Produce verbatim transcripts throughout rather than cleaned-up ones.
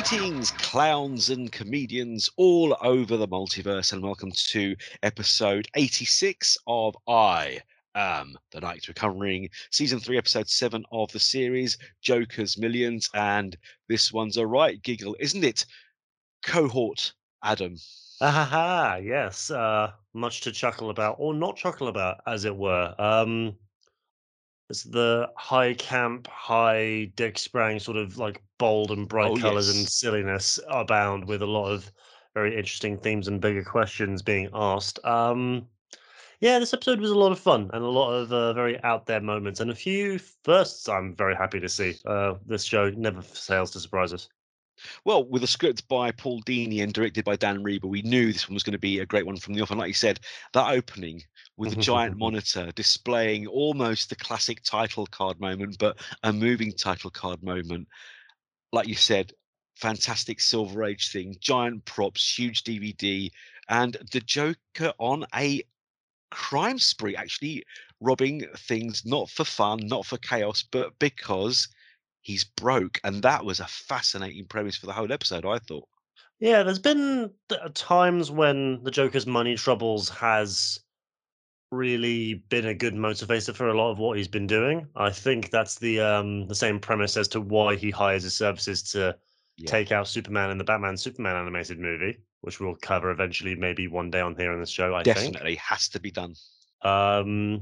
Greetings, clowns and comedians all over the multiverse, and welcome to episode eighty-six of I Am the Night. We're covering season three, episode seven of the series, Joker's Millions, and this one's a right giggle, isn't it? Cohort Adam. Ah, ha, ha, yes, uh, much to chuckle about, or not chuckle about, as it were. Um, it's the high camp, high Dick Sprang sort of like bold and bright Oh, colors and yes. silliness abound with a lot of very interesting themes and bigger questions being asked. Um, yeah, this episode was a lot of fun and a lot of uh, very out there moments and a few firsts I'm very happy to see. Uh, this show never fails to surprise us. Well, with a script by Paul Dini and directed by Dan Reber, we knew this one was going to be a great one from the off. And like you said, that opening with the giant monitor displaying almost the classic title card moment, but a moving title card moment. Like you said, fantastic Silver Age thing, giant props, huge D V D, and the Joker on a crime spree, actually robbing things not for fun, not for chaos, but because he's broke. And that was a fascinating premise for the whole episode, I thought. Yeah, there's been th- times when the Joker's money troubles has really been a good motivator for a lot of what he's been doing. I think that's the um the same premise as to why he hires his services to Yeah, take out Superman in the Batman Superman animated movie, which we'll cover eventually, maybe one day on here in this show, I think. definitely has to be done. Um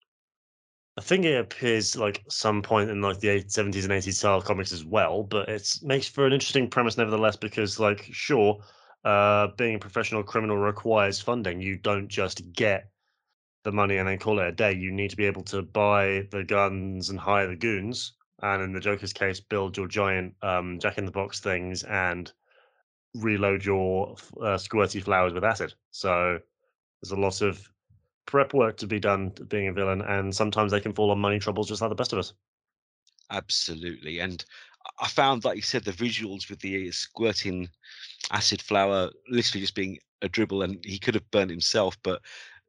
I think it appears like some point in like the eight- seventies and eighties style comics as well, but it makes for an interesting premise nevertheless because like sure, uh being a professional criminal requires funding. You don't just get the money and then call it a day. You need to be able to buy the guns and hire the goons, and in the Joker's case, build your giant um, Jack in the Box things and reload your f- uh, squirty flowers with acid. So there's a lot of prep work to be done to being a villain, and sometimes they can fall on money troubles just like the best of us. Absolutely. And I I found, like you said, the visuals with the squirting acid flower literally just being a dribble, and he could have burnt himself, but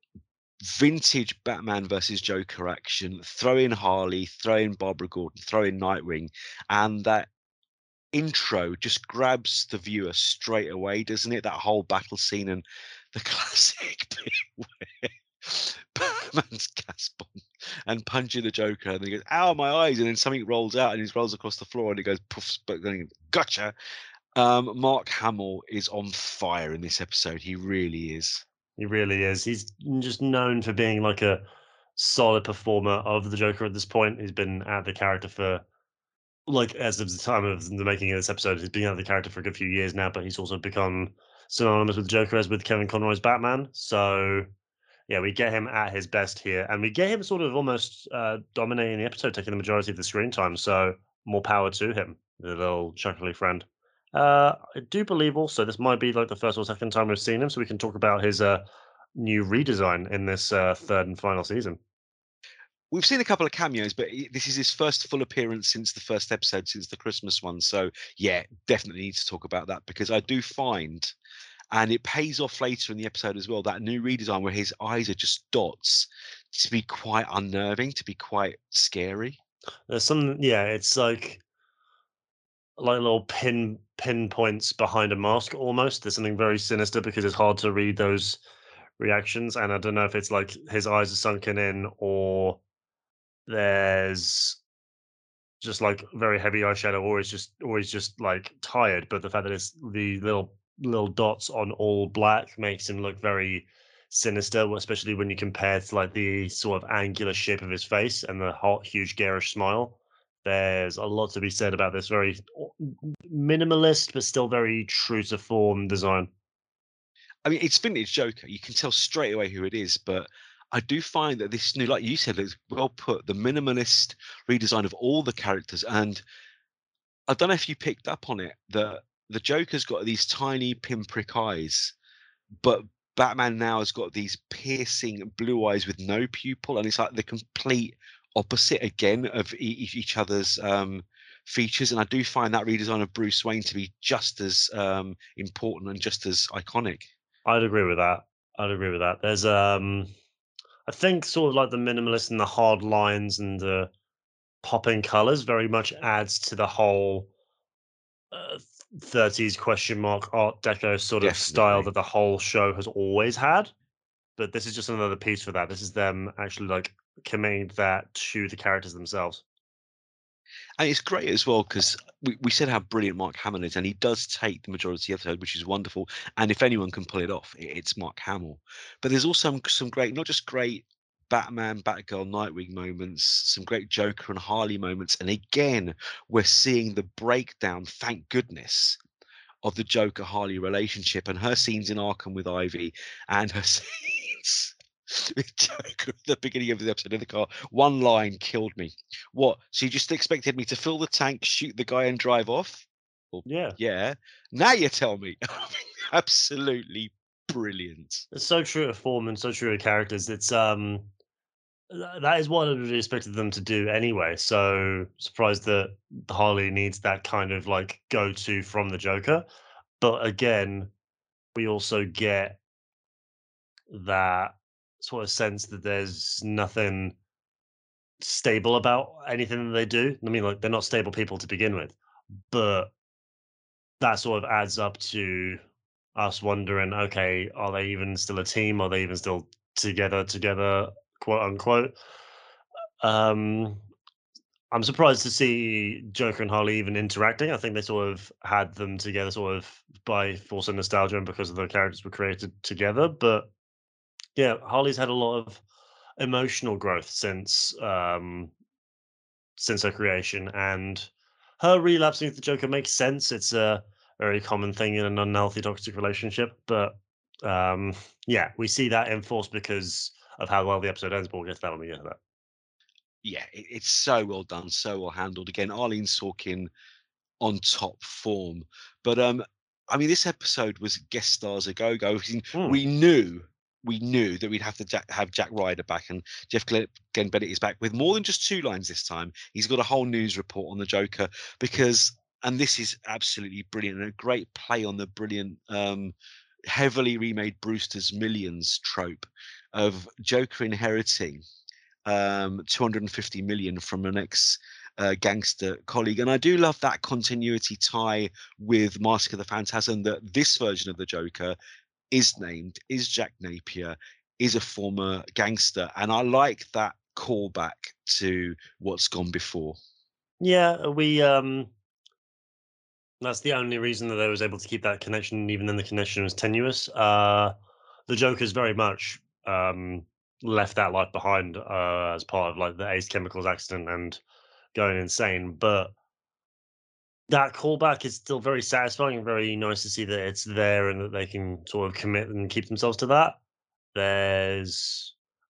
vintage Batman versus Joker action, throw in Harley, throw in Barbara Gordon, throw in Nightwing, and that intro just grabs the viewer straight away, doesn't it? That whole battle scene and the classic bit where Batman's gas bomb and punching the Joker, and then he goes, "Ow, my eyes!" And then something rolls out, and he rolls across the floor, and he goes, "Poof!" But then, he goes, gotcha. Um, Mark Hamill is on fire in this episode. He really is. He really is. He's just known for being like a solid performer of the Joker at this point. He's been at the character for like as of the time of the making of this episode, he's been out of the character for a good few years now, but he's also become synonymous with Joker as with Kevin Conroy's Batman. So yeah, we get him at his best here, and we get him sort of almost uh, dominating the episode, taking the majority of the screen time. So more power to him, the little chuckly friend. Uh, I do believe also this might be like the first or second time we've seen him, so we can talk about his uh, new redesign in this uh, third and final season. We've seen a couple of cameos, but he- this is his first full appearance since the first episode, since the Christmas one. So yeah, definitely need to talk about that because I do find, and it pays off later in the episode as well, that new redesign where his eyes are just dots to be quite unnerving, to be quite scary. There's some, yeah, it's like like little pin pinpoints behind a mask almost. There's something very sinister because it's hard to read those reactions, and I don't know if it's like his eyes are sunken in or there's just like very heavy eyeshadow, or he's just or he's just like tired. But the fact that it's the little little dots on all black makes him look very sinister, especially when you compare to like the sort of angular shape of his face and the hot, huge, garish smile. There's a lot to be said about this very minimalist, but still very true to form design. I mean, it's vintage Joker. You can tell straight away who it is, but I do find that this new, like you said, it's well put, the minimalist redesign of all the characters. And I don't know if you picked up on it, that the Joker's got these tiny pinprick eyes, but Batman now has got these piercing blue eyes with no pupil, and it's like the complete opposite again of e- e- each other's um, features. And I do find that redesign of Bruce Wayne to be just as um, important and just as iconic. I'd agree with that. I'd agree with that. There's um I think sort of like the minimalist and the hard lines and the popping colors very much adds to the whole uh, thirties question mark Art Deco sort of style Definitely. that the whole show has always had. But this is just another piece for that. This is them actually like committing that to the characters themselves. And it's great as well because we, we said how brilliant Mark Hamill is, and he does take the majority of the episode, which is wonderful. And if anyone can pull it off, it, it's Mark Hamill. But there's also some, some great, not just great Batman, Batgirl, Nightwing moments, some great Joker and Harley moments. And again, we're seeing the breakdown, thank goodness, of the Joker Harley relationship and her scenes in Arkham with Ivy and her scenes with Joker at the beginning of the episode in the car. One line killed me. What? So you just expected me to fill the tank, shoot the guy, and drive off? Well, Yeah. yeah. Now you tell me. Absolutely brilliant. It's so true to form and so true to characters. It's um th- that is what I really expected them to do anyway. So surprised that Harley needs that kind of like go to from the Joker. But again, we also get that sort of sense that there's nothing stable about anything that they do. I mean, like they're not stable people to begin with, but that sort of adds up to us wondering, okay, are they even still a team? Are they even still together, together, quote unquote? Um, I'm surprised to see Joker and Harley even interacting. I think they sort of had them together, sort of by force of nostalgia and because of the characters were created together. But yeah, Harley's had a lot of emotional growth since um, since her creation, and her relapsing with the Joker makes sense. It's a very common thing in an unhealthy toxic relationship, but um, yeah, we see that enforced because of how well the episode ends. But we'll get to that when we get to that. Yeah, it, it's so well done, so well handled. Again, Arlene Sorkin on top form. But um, I mean, this episode was guest stars a go go. Hmm. We knew we knew that we'd have to Jack, have Jack Ryder back, and Jeff Glenn, Glenn Bennett is back with more than just two lines this time. He's got a whole news report on the Joker because, and this is absolutely brilliant and a great play on the brilliant. Um, heavily remade Brewster's Millions trope of Joker inheriting um, two hundred fifty million from an ex uh, gangster colleague. And I do love that continuity tie with Mask of the Phantasm that this version of the Joker is named, is Jack Napier, is a former gangster. And I like that callback to what's gone before. Yeah, we um that's the only reason that they was able to keep that connection, even then the connection was tenuous. Uh, the Joker's very much um, left that life behind uh, as part of like the Ace Chemicals accident and going insane. But that callback is still very satisfying and very nice to see that it's there and that they can sort of commit and keep themselves to that. There's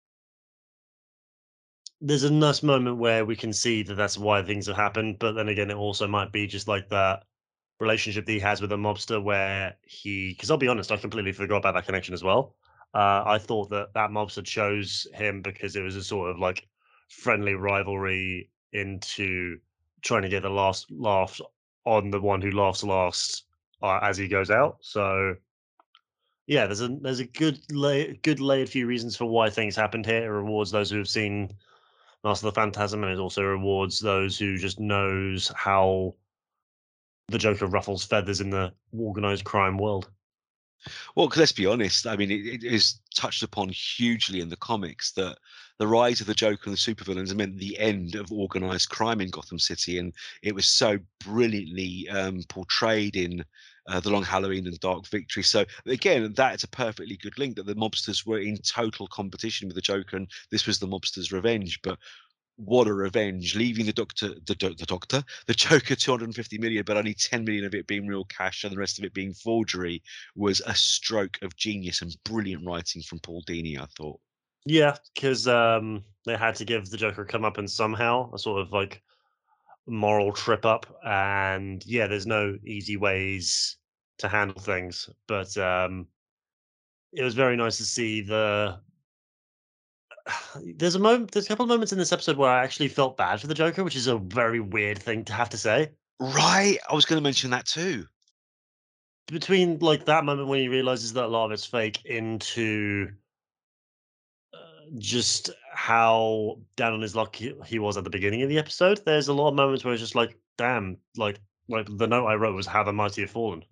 there's a nice moment where we can see that that's why things have happened, but then again, it also might be just like that relationship that he has with a mobster where he because I'll be honest, I completely forgot about that connection as well. Uh, I thought that that mobster chose him because it was a sort of like friendly rivalry into trying to get the last laugh on the one who laughs last uh, as he goes out. So yeah, there's a there's a good lay, good layered few reasons for why things happened here. It rewards those who have seen Master of the Phantasm, and it also rewards those who just knows how the Joker ruffles feathers in the organized crime world. Well, 'cause let's be honest, I mean, it, it is touched upon hugely in the comics that the rise of the Joker and the supervillains meant the end of organized crime in Gotham City, and it was so brilliantly um, portrayed in uh, The Long Halloween and Dark Victory. So again, that is a perfectly good link that the mobsters were in total competition with the Joker, and this was the mobsters' revenge. But what a revenge, leaving the doctor the, do- the doctor the Joker two hundred fifty million, but only ten million of it being real cash and the rest of it being forgery, was a stroke of genius and brilliant writing from Paul Dini, I thought. Yeah, because um, they had to give the Joker a comeuppance somehow, a sort of like moral trip up. And yeah, there's no easy ways to handle things, but um, it was very nice to see the. There's a moment, there's a couple of moments in this episode where I actually felt bad for the Joker, which is a very weird thing to have to say. Right, I was going to mention that too. Between like that moment when he realizes that a lot of it's fake, into just how down on his luck he, he was at the beginning of the episode. There's a lot of moments where it's just like, damn, like Like the note I wrote was how the mighty have fallen.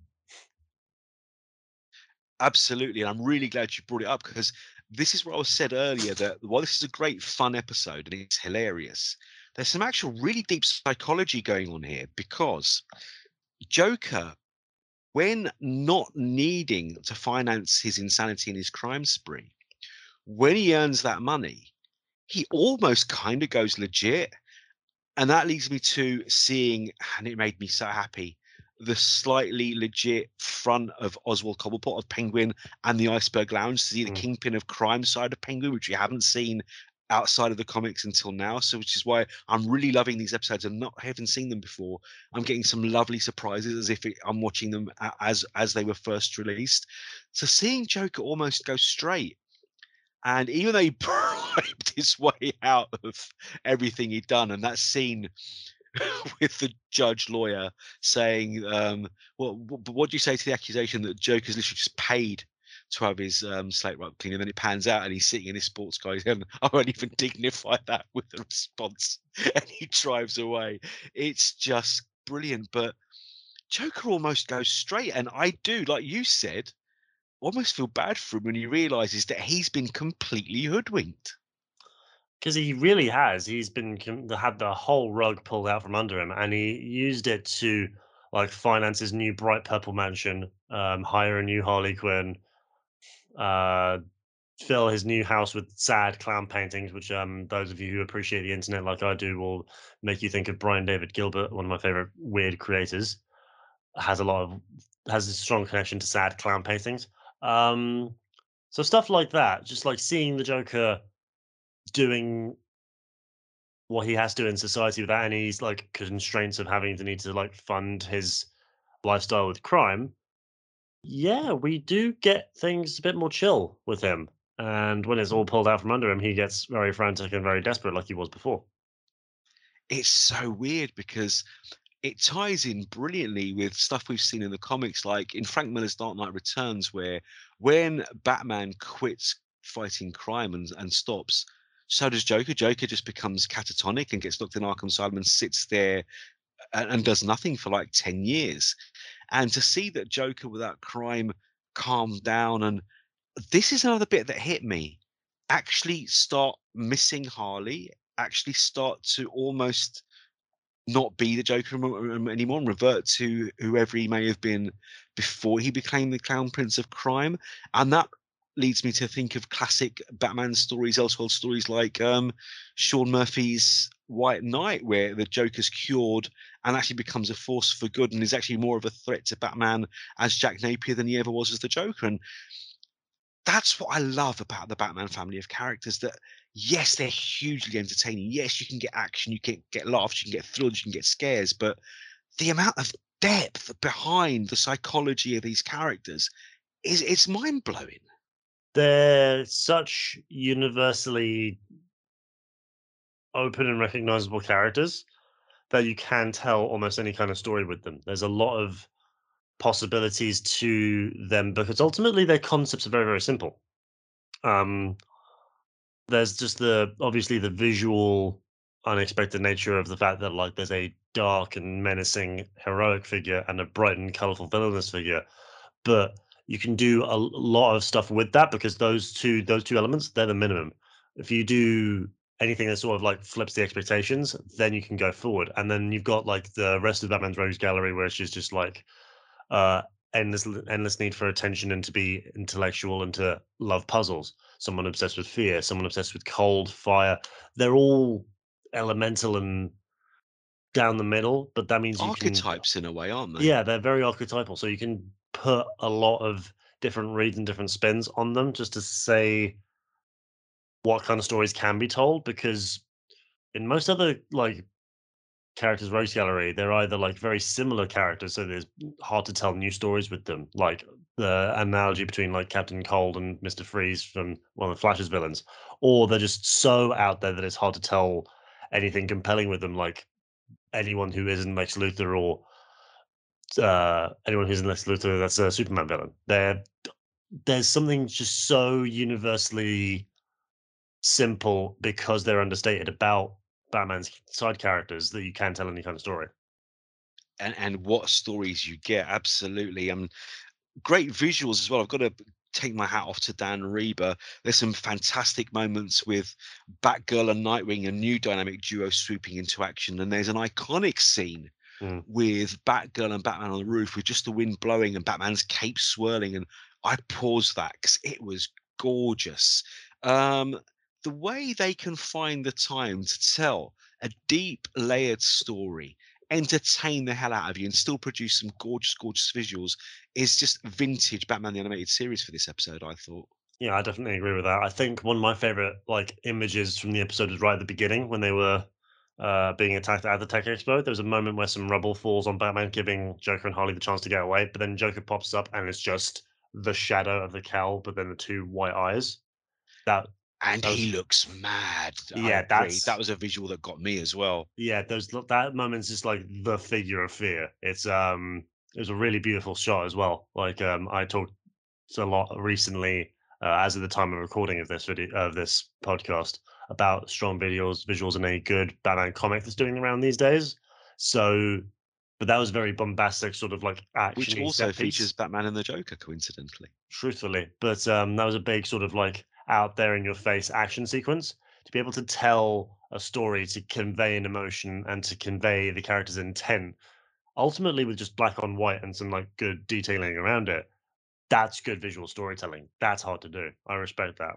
Absolutely, and I'm really glad you brought it up because this is what I was said earlier that while this is a great fun episode and it's hilarious, there's some actual really deep psychology going on here because Joker, when not needing to finance his insanity and his crime spree, when he earns that money, he almost kind of goes legit. And that leads me to seeing, and it made me so happy, the slightly legit front of Oswald Cobblepot of Penguin and the Iceberg Lounge to see the Mm. kingpin of crime side of Penguin, which we haven't seen outside of the comics until now. So, which is why I'm really loving these episodes and not having seen them before. I'm getting some lovely surprises as if it, I'm watching them a- as as they were first released. So, seeing Joker almost go straight and even though he bribed his way out of everything he'd done, and that scene with the judge lawyer saying, um, "Well, what, what do you say to the accusation that Joker's literally just paid to have his um, slate rug clean?" And then it pans out, and he's sitting in his sports car. He's going, "I won't even dignify that with a response," and he drives away. It's just brilliant, but Joker almost goes straight, and I do, like you said, almost feel bad for him when he realizes that he's been completely hoodwinked. Because he really has. He's been com- the- had the whole rug pulled out from under him, and he used it to like finance his new bright purple mansion, um, hire a new Harley Quinn, uh, fill his new house with sad clown paintings, which um, those of you who appreciate the internet like I do will make you think of Brian David Gilbert, one of my favorite weird creators. Has a lot of has a strong connection to sad clown paintings. Um, so stuff like that, just like seeing the Joker doing what he has to in society without any like constraints of having to need to like fund his lifestyle with crime. Yeah, we do get things a bit more chill with him. And when it's all pulled out from under him, he gets very frantic and very desperate like he was before. It's so weird because it ties in brilliantly with stuff we've seen in the comics, like in Frank Miller's Dark Knight Returns, where when Batman quits fighting crime and, and stops, so does Joker. Joker just becomes catatonic and gets locked in Arkham Asylum and sits there and, and does nothing for like ten years. And to see that Joker without crime calmed down, and this is another bit that hit me, actually start missing Harley, actually start to almost not be the Joker um, anymore and revert to whoever he may have been before he became the Clown Prince of Crime. And that leads me to think of classic Batman stories, Elseworld stories like um, Sean Murphy's White Knight, where the Joker's cured and actually becomes a force for good and is actually more of a threat to Batman as Jack Napier than he ever was as the Joker. And that's what I love about the Batman family of characters that yes, they're hugely entertaining. Yes, you can get action, you can get laughs, you can get thrills, you can get scares, but the amount of depth behind the psychology of these characters is it's mind blowing. They're such universally open and recognizable characters that you can tell almost any kind of story with them. There's a lot of possibilities to them because ultimately their concepts are very, very simple. Um, there's just the obviously the visual unexpected nature of the fact that like there's a dark and menacing heroic figure and a bright and colorful villainous figure, but you can do a lot of stuff with that because those two those two elements, they're the minimum. If you do anything that sort of like flips the expectations, then you can go forward. And then you've got like the rest of Batman's Rogues Gallery, where it's just, just like uh endless endless need for attention and to be intellectual and to love puzzles. Someone obsessed with fear, someone obsessed with cold, fire. They're all elemental and down the middle, but that means you can, Archetypes in a way, aren't they? yeah, they're very archetypal. So you can put a lot of different reads and different spins on them just to say what kind of stories can be told. Because in most other like characters rogues gallery, they're either like very similar characters, so there's hard to tell new stories with them. Like the analogy between like Captain Cold and Mister Freeze from one of the Flash's villains, or they're just so out there that it's hard to tell anything compelling with them. Like anyone who isn't Lex Luthor or uh, anyone who's in Lex Luthor that's a Superman villain. There, there's something just so universally simple because they're understated about Batman's side characters that you can tell any kind of story. and and what stories you get. Absolutely. Um, great visuals as well. I've got to take my hat off to Dan Reba. There's some fantastic moments with Batgirl and Nightwing, a new dynamic duo swooping into action. And there's an iconic scene Mm. with Batgirl and Batman on the roof with just the wind blowing and Batman's cape swirling. And I paused that because it was gorgeous. Um, the way they can find the time to tell a deep, layered story, entertain the hell out of you, and still produce some gorgeous, gorgeous visuals is just vintage Batman the Animated Series for this episode, I thought. Yeah, I definitely agree with that. I think one of my favorite like images from the episode is right at the beginning when they were uh, being attacked at the Tech Expo. There was a moment where some rubble falls on Batman, giving Joker and Harley the chance to get away. But then Joker pops up, and it's just the shadow of the cowl, but then the two white eyes. That And that he was looks mad. I yeah, agree. That that's was a visual that got me as well. yeah. Those that moment's just like the figure of fear. It's um, it was a really beautiful shot as well. Like um, I talked a lot recently, uh, as of the time of recording of this video of this podcast, about strong videos, visuals in a good Batman comic that's doing around these days. So, but that was very bombastic, sort of like Which actiony also set features piece, Batman and the Joker, coincidentally. truthfully. But um, that was a big sort of like out there in your face action sequence to be able to tell a story, to convey an emotion, and to convey the character's intent. Ultimately, with just black on white and some like good detailing around it, that's good visual storytelling. That's hard to do. I respect that.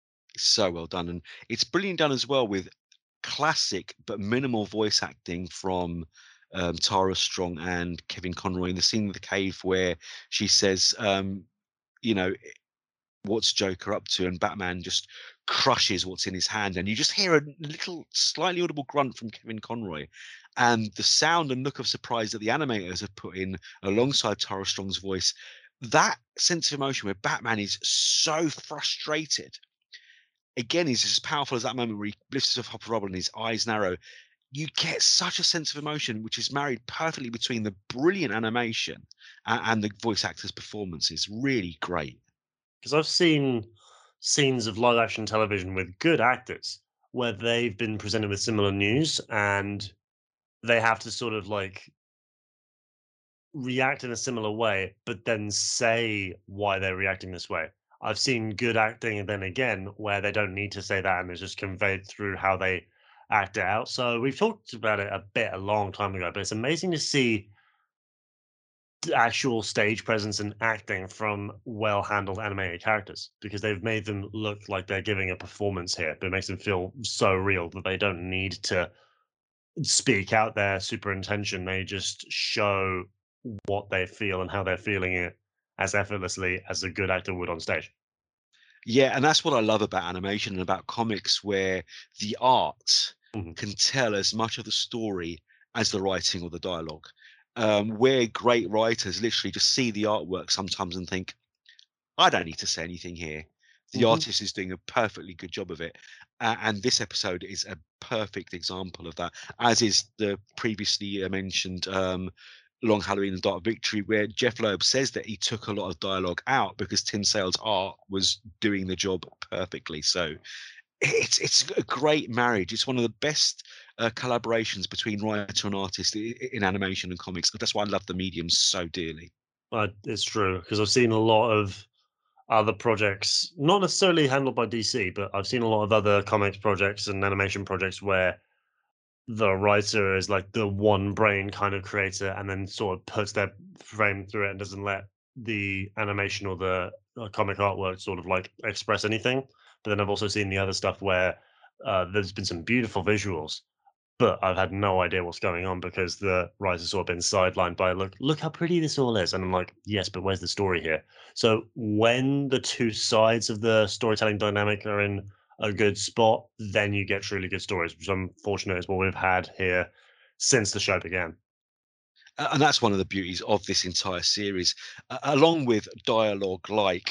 So well done. And it's brilliant done as well with classic but minimal voice acting from um, Tara Strong and Kevin Conroy in the scene in the cave where she says, um, you know, what's Joker up to? And Batman just crushes what's in his hand. And you just hear a little, slightly audible grunt from Kevin Conroy. And the sound and look of surprise that the animators have put in alongside Tara Strong's voice, that sense of emotion where Batman is so frustrated again is as powerful as that moment where he lifts himself up a rubble and his eyes narrow. You get such a sense of emotion, which is married perfectly between the brilliant animation and, and the voice actors' performances. Really great. Because I've seen scenes of live action television with good actors where they've been presented with similar news and they have to sort of like react in a similar way, but then say why they're reacting this way. I've seen good acting and then again where they don't need to say that and it's just conveyed through how they act it out. So we've talked about it a bit a long time ago, but it's amazing to see actual stage presence and acting from well handled animated characters because they've made them look like they're giving a performance here, but it makes them feel so real that they don't need to speak out their super intention. They just show what they feel and how they're feeling it as effortlessly as a good actor would on stage. Yeah, and that's what I love about animation and about comics, where the art Mhm. can tell as much of the story as the writing or the dialogue. Um, where great writers literally just see the artwork sometimes and think, I don't need to say anything here. The Mhm. artist is doing a perfectly good job of it. Uh, and this episode is a perfect example of that, as is the previously uh, mentioned um, Long Halloween and Dark Victory, where Jeff Loeb says that he took a lot of dialogue out because Tim Sale's art was doing the job perfectly. So it's it's a great marriage. It's one of the best uh, collaborations between writer and artist i- in animation and comics. That's why I love the medium so dearly. Uh, it's true because I've seen a lot of other projects, not necessarily handled by D C, but I've seen a lot of other comics projects and animation projects where the writer is like the one brain kind of creator and then sort of puts their frame through it and doesn't let the animation or the uh, comic artwork sort of like express anything. But then I've also seen the other stuff where uh, there's been some beautiful visuals, but I've had no idea what's going on because the writer's sort of been sidelined by look, look how pretty this all is. And I'm like, yes, but where's the story here? So when the two sides of the storytelling dynamic are in a good spot, then you get truly good stories, which I'm fortunate is what we've had here since the show began. A- and that's one of the beauties of this entire series, uh, along with dialogue like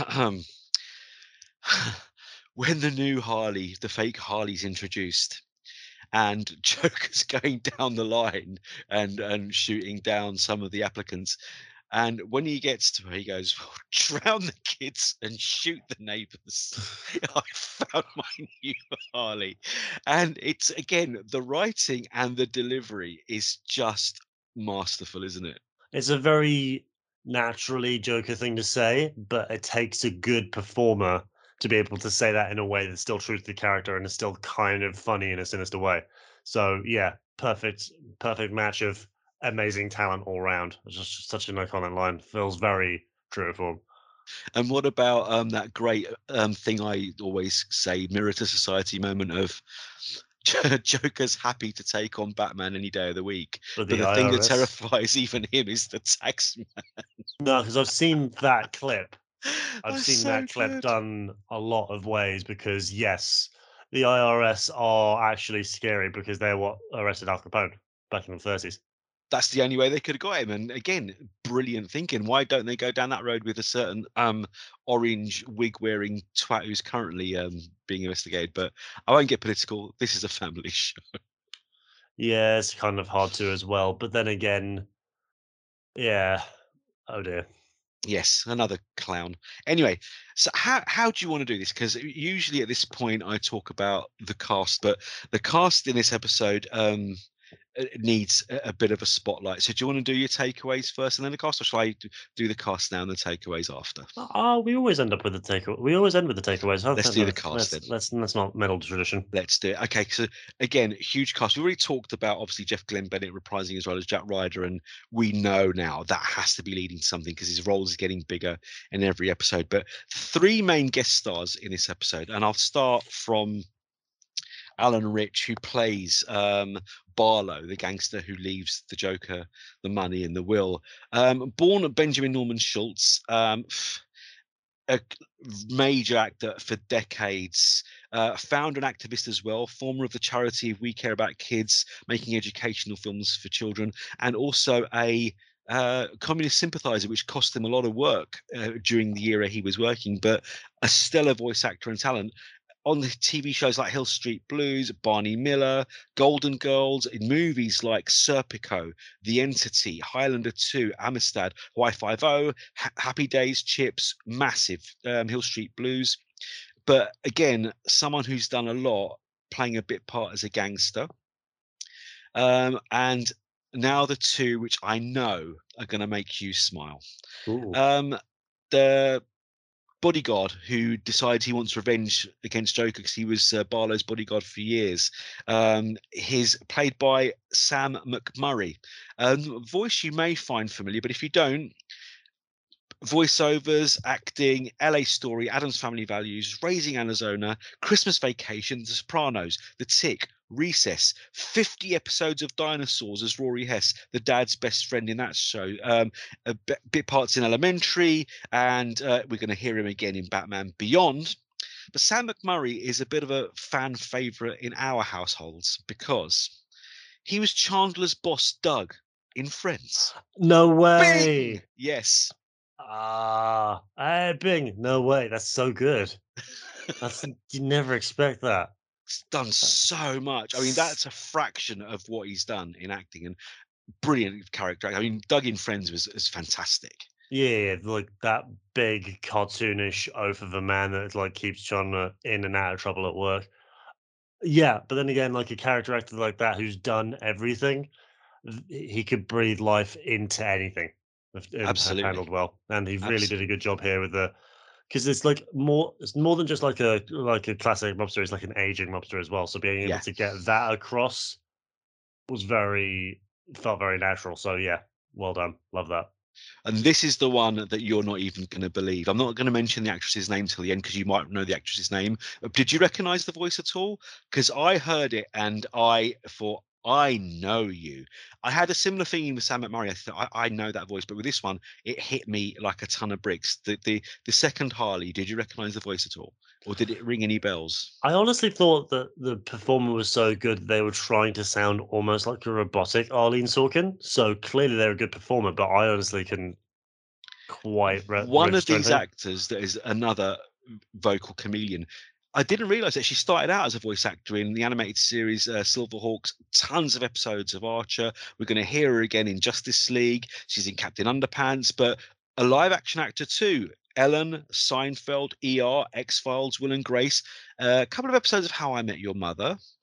when the new Harley, the fake Harley's introduced, and Joker's going down the line and and shooting down some of the applicants. And when he gets to her, he goes, "Oh, drown the kids and shoot the neighbors." I found my new Harley. And it's again, the writing and the delivery is just masterful, isn't it? It's a very naturally Joker thing to say, but it takes a good performer to be able to say that in a way that's still true to the character and is still kind of funny in a sinister way. So yeah, perfect, perfect match of amazing talent all round. It's just such an iconic line. Feels very true to form. And what about um, that great um, thing I always say, mirror to society moment of Joker's happy to take on Batman any day of the week, But but the the thing that I R S, terrifies even him is the tax man. no, because I've seen that clip. I've That's seen so that clip good. done a lot of ways because yes, the I R S are actually scary because they're what arrested Al Capone back in the thirties. That's the only way they could have got him. And again, brilliant thinking. Why don't they go down that road with a certain um, orange wig wearing twat who's currently um, being investigated? But I won't get political. This is a family show. Yeah, it's kind of hard to as well. But then again, yeah. Oh dear. Yes, another clown. Anyway, so how how do you want to do this? Because usually at this point I talk about the cast, but the cast in this episode um, uh, needs a, a bit of a spotlight. So do you want to do your takeaways first and then the cast, or shall I d- do the cast now and the takeaways after? Oh, we always end up with the take. We always end with the takeaways. I Let's don't do know. the cast Let's then. let's let's not meddle the tradition. Let's do it. Okay, so again, huge cast. We already talked about obviously Jeff Glenn Bennett reprising his role as Jack Ryder, and we know now that has to be leading to something because his role is getting bigger in every episode. But three main guest stars in this episode, and I'll start from Alan Rich, who plays um, Barlow, the gangster who leaves the Joker the money and the will. Um, born Benjamin Norman Schultz, um, a major actor for decades, uh, founder and activist as well, former of the charity We Care About Kids, making educational films for children, and also a uh, communist sympathizer, which cost him a lot of work uh, during the era he was working, but a stellar voice actor and talent on the T V shows like Hill Street Blues, Barney Miller, Golden Girls, in movies like Serpico, The Entity, Highlander two, Amistad, Y five O, ha- Happy Days, Chips, massive um, Hill Street Blues. But again, someone who's done a lot, playing a bit part as a gangster. Um, and now the two, which I know are going to make you smile. Ooh. Um, the bodyguard who decides he wants revenge against Joker because he was uh, Barlow's bodyguard for years. Um, he's played by Sam McMurray. Um, voice you may find familiar, but if you don't, voiceovers, acting, L A Story, Adam's Family Values, Raising Arizona, Christmas Vacation, The Sopranos, The Tick, Recess, fifty episodes of Dinosaurs as Rory Hess, the dad's best friend in that show. Um, a bit, bit parts in Elementary, and uh, we're going to hear him again in Batman Beyond. But Sam McMurray is a bit of a fan favorite in our households because he was Chandler's boss, Doug, in Friends. No Bing! way. Yes. Ah, hey, Bing. No way. That's so good. That's you never expect that. Done Uh, so much. I mean, s- that's a fraction of what he's done in acting, and brilliant character. I mean, Doug in Friends was is fantastic. Yeah, like that big cartoonish oaf of a man that like keeps Chandler in and out of trouble at work. Yeah, but then again, like a character actor like that who's done everything, th- he could breathe life into anything if, and have Absolutely, handled well. And he really did a absolutely. good job here with the because it's like more it's more than just like a like a classic mobster, it's like an aging mobster as well. So being able Yeah, to get that across was very felt very natural. So yeah, well done. Love that. and this is the one that you're not even going to believe. I'm not going to mention the actress's name till the end because you might know the actress's name. Uh, Did you recognise the voice at all? Because I heard it and I thought, I know you. I had a similar feeling with Sam McMurray. I thought I, I know that voice, but with this one, it hit me like a ton of bricks. The the the second Harley, did you recognise the voice at all, or did it ring any bells? I honestly thought that the performer was so good that they were trying to sound almost like a robotic Arlene Sorkin. So clearly they're a good performer, but I honestly couldn't quite re- One of register these anything. actors that is another vocal chameleon. I didn't realize that she started out as a voice actor in the animated series uh, Silverhawks, tons of episodes of Archer. We're going to hear her again in Justice League. She's in Captain Underpants, but a live action actor too. Ellen, Seinfeld, E R, X Files, Will and Grace, uh, a couple of episodes of How I Met Your Mother.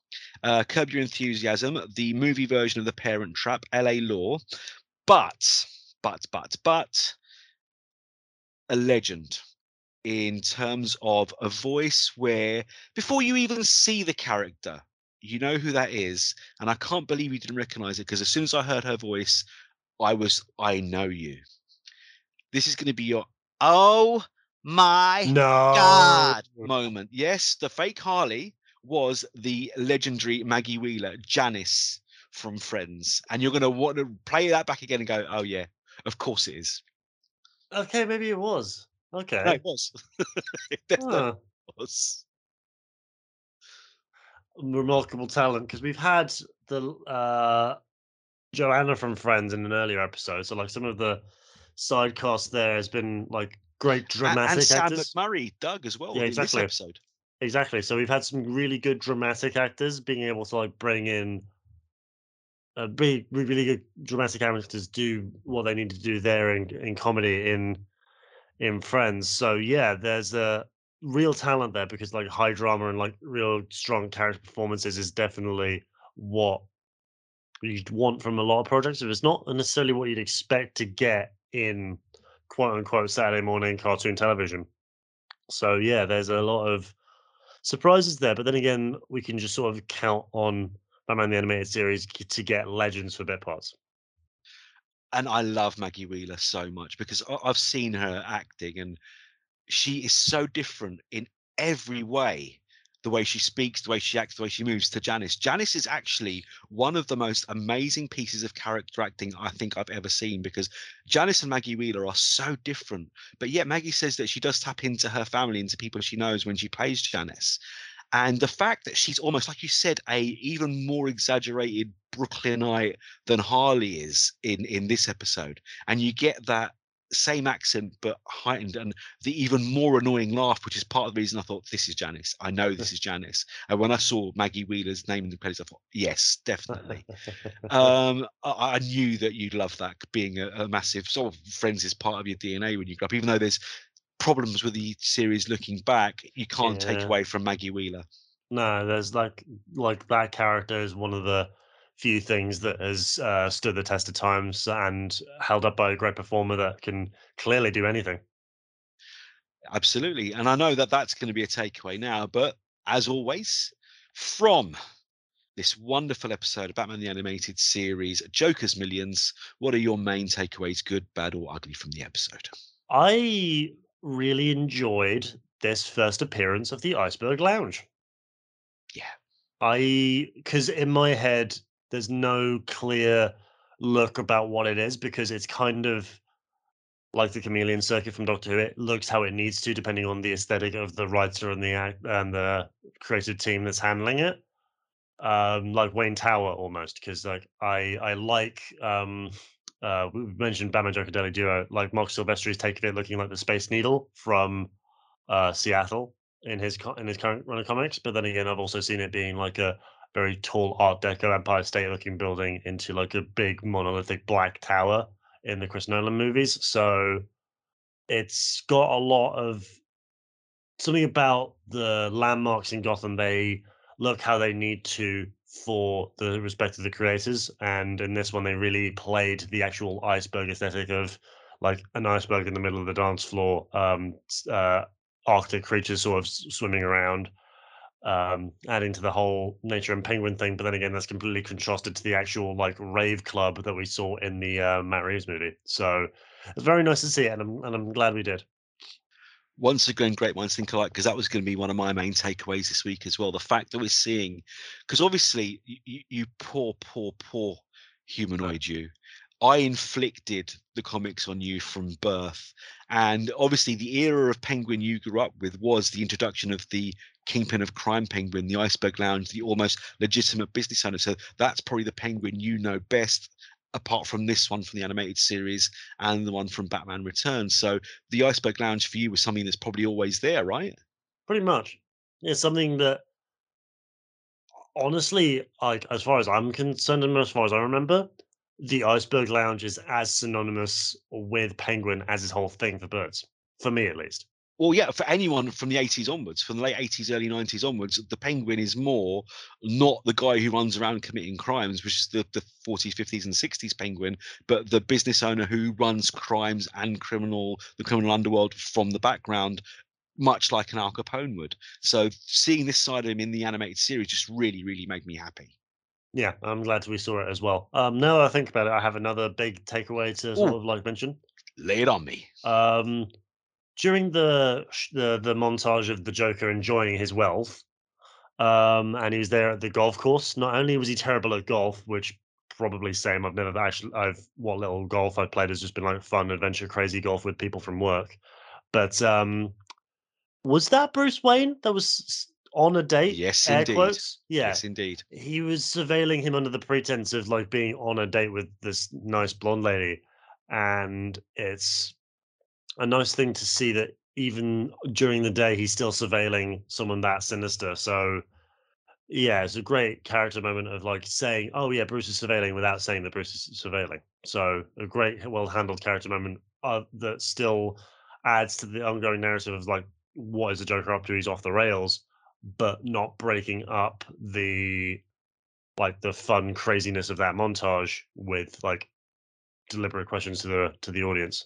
uh, Curb Your Enthusiasm, the movie version of The Parent Trap, L A. Law, but, but, but, but, a legend in terms of a voice where before you even see the character, you know who that is. And I can't believe you didn't recognize it because as soon as I heard her voice, I was, I know you. This is going to be your, oh my No. God moment. Yes, the fake Harley was the legendary Maggie Wheeler, Janice from Friends. And you're going to want to play that back again and go, oh, yeah, of course it is. Okay, maybe it was. No, Okay. it was. It definitely Huh. was. Remarkable talent because we've had the uh Joanna from Friends in an earlier episode. So like some of the side cast there has been like great A- And dramatic Sam actors. McMurray, Doug, as well Yeah, in this exactly. episode. Exactly. So we've had some really good dramatic actors being able to like bring in uh, really, really good dramatic actors do what they need to do there in, in comedy in in Friends. So yeah, there's a real talent there because like high drama and like real strong character performances is definitely what you'd want from a lot of projects. If it's not necessarily what you'd expect to get in quote unquote Saturday morning cartoon television. So yeah, there's a lot of surprises there. But then again, we can just sort of count on Batman the Animated Series g- to get legends for bit parts. And I love Maggie Wheeler so much because I- I've seen her acting and she is so different in every way. The way she speaks, the way she acts, the way she moves to Janice. Janice is actually one of the most amazing pieces of character acting I think I've ever seen because Janice and Maggie Wheeler are so different. But yet Maggie says that she does tap into her family, into people she knows when she plays Janice. And the fact that she's almost, like you said, a even more exaggerated Brooklynite than Harley is in in this episode, and you get that same accent but heightened, and the even more annoying laugh, which is part of the reason I thought this is Janice. I know this is Janice. And when I saw Maggie Wheeler's name in the credits, I thought, yes, definitely. Um, I, I knew that you'd love that, being a, a massive sort of Friends is part of your D N A when you grow up, even though there's problems with the series looking back, you can't take Yeah. away from Maggie Wheeler. No, there's like like that character is one of the few things that has uh, stood the test of times and held up by a great performer that can clearly do anything. Absolutely. And I know that that's going to be a takeaway now, but as always, from this wonderful episode of Batman the Animated Series, Joker's Millions, what are your main takeaways, good, bad, or ugly, from the episode? I really enjoyed this first appearance of the Iceberg Lounge. Yeah, I because in my head there's no clear look about what it is because it's kind of like the Chameleon Circuit from Doctor Who. It looks how it needs to, depending on the aesthetic of the writer and the act and the creative team that's handling it. Um, like Wayne Tower almost, because like I I like um uh we we mentioned Batman Joker Daily Duo, like Mark Silvestri's take of it looking like the Space Needle from uh Seattle in his co- in his current run of comics. But then again, I've also seen it being like a very tall Art Deco Empire State looking building into like a big monolithic black tower in the Chris Nolan movies. So it's got a lot of something about the landmarks in Gotham. They look how they need to for the respect of the creators, and in this one, they really played the actual iceberg aesthetic of like an iceberg in the middle of the dance floor, um, s- uh, Arctic creatures sort of s- swimming around, um, adding to the whole nature and penguin thing. But then again, that's completely contrasted to the actual like rave club that we saw in the uh, Matt Reeves movie. So it's very nice to see it, and I'm and I'm glad we did. once again, great minds think alike, because that was going to be one of my main takeaways this week as well. The fact that we're seeing, because obviously, you, you, you poor, poor, poor humanoid, you. I inflicted the comics on you from birth. And obviously, the era of Penguin you grew up with was the introduction of the Kingpin of Crime Penguin, the Iceberg Lounge, the almost legitimate business owner. So that's probably the Penguin you know best, apart from this one from the animated series and the one from Batman Returns. So the Iceberg Lounge for you was something that's probably always there, right? Pretty much. Yeah, something that honestly, like as far as I'm concerned and as far as I remember, the Iceberg Lounge is as synonymous with Penguin as his whole thing for birds. For me at least. Well, yeah, for anyone from the eighties onwards, from the late eighties, early nineties onwards, the Penguin is more not the guy who runs around committing crimes, which is the, the forties, fifties, and sixties Penguin, but the business owner who runs crimes and criminal, the criminal underworld from the background, much like an Al Capone would. So seeing this side of him in the animated series just really, really made me happy. Yeah, I'm glad we saw it as well. Um, now that I think about it, I have another big takeaway to sort Oh, of like mention. lay it on me. Um, during the sh- the the montage of the Joker enjoying his wealth, um, and he was there at the golf course. Not only was he terrible at golf, which probably same. I've never actually. I've what little golf I've played has just been like fun, adventure, crazy golf with people from work. But um, was that Bruce Wayne that was s- on a date? Yes, Air indeed. quotes. Yeah, Yes, indeed. he was surveilling him under the pretense of like being on a date with this nice blonde lady, and it's a nice thing to see that even during the day he's still surveilling someone that sinister. So yeah, it's a great character moment of like saying, "Oh yeah, Bruce is surveilling," without saying that Bruce is surveilling. So a great, well handled character moment uh, that still adds to the ongoing narrative of like, what is the Joker up to? He's off the rails, but not breaking up the like the fun craziness of that montage with like deliberate questions to the to the audience.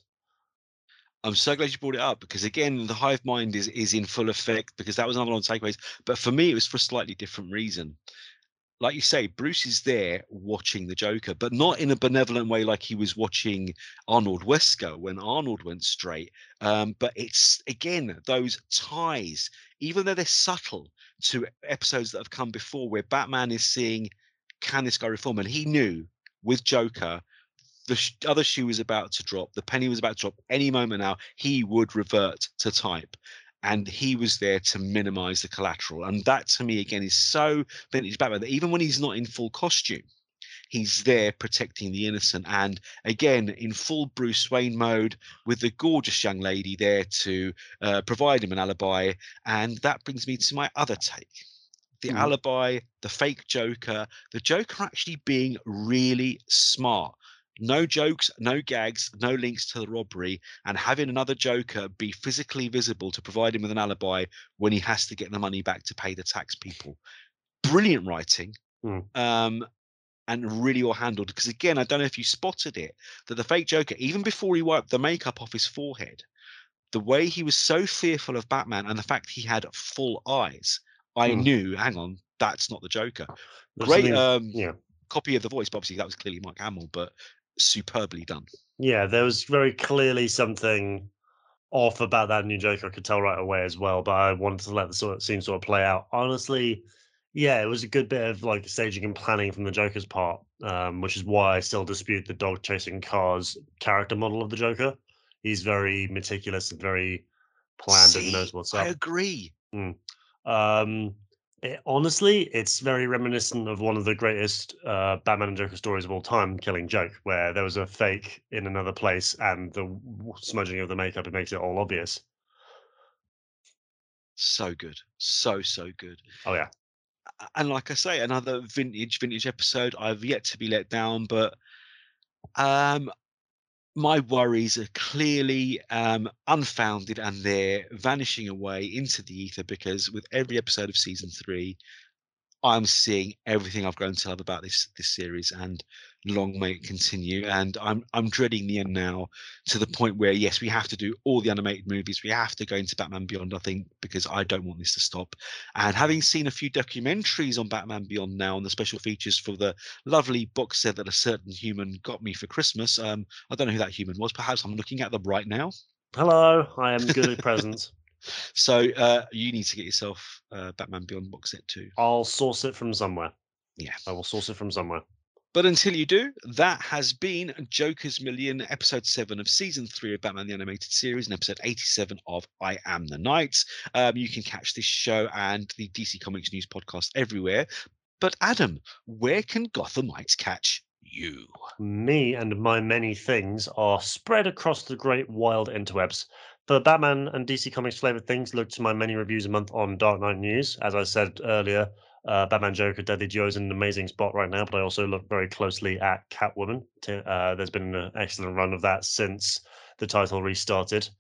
I'm so glad you brought it up because again, the hive mind is is in full effect because that was another one of the takeaways. But for me, it was for a slightly different reason. Like you say, Bruce is there watching the Joker, but not in a benevolent way like he was watching Arnold Wesker when Arnold went straight. Um, but it's again those ties, even though they're subtle, to episodes that have come before, where Batman is seeing, can this guy reform? And he knew with Joker the sh- other shoe was about to drop, the penny was about to drop any moment now, he would revert to type. And he was there to minimize the collateral. And that to me, again, is so vintage Batman that even when he's not in full costume, he's there protecting the innocent. And again, in full Bruce Wayne mode, with the gorgeous young lady there to uh, provide him an alibi. And that brings me to my other take. The Mm. alibi, the fake Joker, the Joker actually being really smart. No jokes, no gags, no links to the robbery, and having another Joker be physically visible to provide him with an alibi when he has to get the money back to pay the tax people. Brilliant writing, Mm. um, and really well handled. Because again, I don't know if you spotted it, that the fake Joker, even before he wiped the makeup off his forehead, the way he was so fearful of Batman and the fact he had full eyes, I Mm. knew, hang on, that's not the Joker. There's Great something, um, yeah, copy of the voice, but obviously that was clearly Mike Hamill, but superbly done. yeah. There was very clearly something off about that new Joker. I could tell right away as well, but I wanted to let the sort of scene sort of play out. Honestly, yeah, it was a good bit of like staging and planning from the Joker's part, um, which is why I still dispute the dog chasing cars character model of the Joker. He's very meticulous and very planned and knows See, what's I up. agree. Mm. Um, it, honestly, it's very reminiscent of one of the greatest uh, Batman and Joker stories of all time, Killing Joke, where there was a fake in another place and the w- smudging of the makeup, it makes it all obvious. So good. So, so good. Oh yeah. A- And like I say, another vintage, vintage episode. I've yet to be let down, but um, my worries are clearly um, unfounded and they're vanishing away into the ether because with every episode of season three, I'm seeing everything I've grown to love about this this series, and long may it continue. And I'm I'm dreading the end now, to the point where yes, we have to do all the animated movies. We have to go into Batman Beyond, I think, because I don't want this to stop. And having seen a few documentaries on Batman Beyond now, and the special features for the lovely box set that a certain human got me for Christmas, um, I don't know who that human was. Perhaps I'm looking at them right now. Hello, I am good at presents. So uh, you need to get yourself uh, Batman Beyond box set too. I'll source it from somewhere. Yeah. I will source it from somewhere. But until you do, that has been Joker's Million, episode seven of season three of Batman the Animated Series, and episode eighty-seven of I Am the Night. Um, you can catch this show and the D C Comics News podcast everywhere. But Adam, where can Gothamites catch you? Me and my many things are spread across the great wild interwebs. For Batman and D C Comics flavored things, look to my many reviews a month on Dark Knight News. As I said earlier, uh, Batman Joker Deadly Duo is in an amazing spot right now, but I also look very closely at Catwoman. T- Uh, there's been an excellent run of that since the title restarted.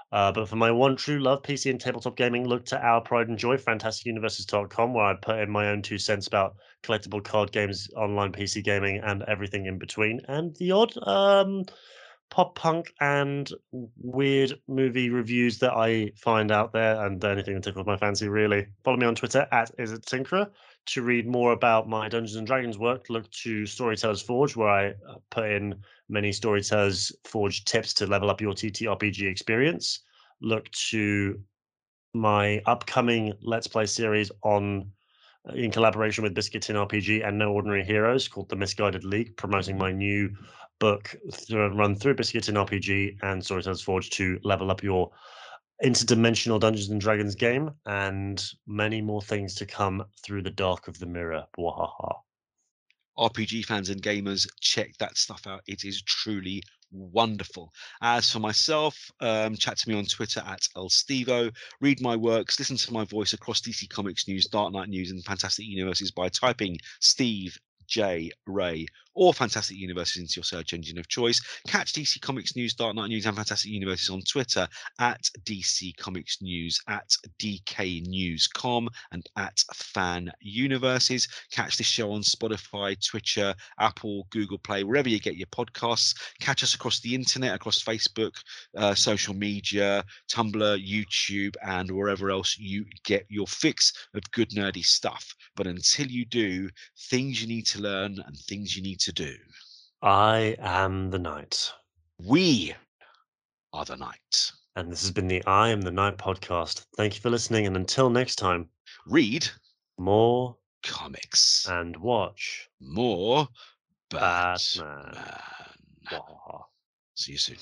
Uh, but for my one true love, P C and tabletop gaming, look to our pride and joy, fantastic universes dot com, where I put in my own two cents about collectible card games, online P C gaming, and everything in between, and the odd um, pop punk and weird movie reviews that I find out there, and anything that tickles my fancy, really. Follow me on Twitter at isittinkerer. To read more about my Dungeons and Dragons work, look to Storytellers Forge, where I uh, put in many Storytellers Forge tips to level up your T T R P G experience. Look to my upcoming Let's Play series on uh, in collaboration with Biscuit Tin R P G and No Ordinary Heroes, called The Misguided League, promoting my new book to run through Biscuit Tin R P G and Storytellers Forge to level up your interdimensional Dungeons and Dragons game, and many more things to come through the dark of the mirror. Bwahaha. R P G fans and gamers, check that stuff out. It is truly wonderful. As for myself, um, chat to me on Twitter at elstevo. Read my works, listen to my voice across D C Comics News, Dark Knight News, and Fantastic Universes by typing Steve J. Ray or Fantastic Universes into your search engine of choice. Catch D C Comics News, Dark Knight News, and Fantastic Universes on Twitter at D C Comics News, at D K News dot com, and at Fan Universes. Catch this show on Spotify, Twitcher, Apple, Google Play, wherever you get your podcasts. Catch us across the internet, across Facebook, uh, social media, Tumblr, YouTube, and wherever else you get your fix of good nerdy stuff. But until you do, things you need to learn and things you need to do. I am the Knight. We are the Knight. And this has been the I Am the Knight podcast. Thank you for listening, and until next time, read more comics and watch more Batman. Batman. Wow. See you soon.